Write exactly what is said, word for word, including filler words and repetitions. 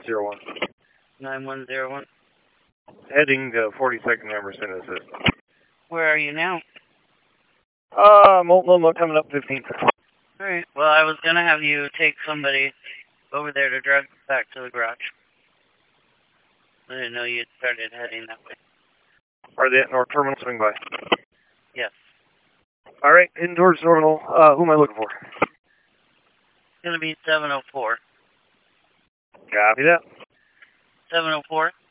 zero one. nine one zero one. Heading to forty-second Emerson Assist. Where are you now? Uh, Multnomah coming up fifteenth. Alright, well, I was going to have you take somebody over there to drive back to the garage. I didn't know you had started heading that way. Are they at North Terminal? Swing by. Yes. Alright, heading towards Terminal. Uh, who am I looking for? It's going to be seven oh four. Copy that. seven oh four?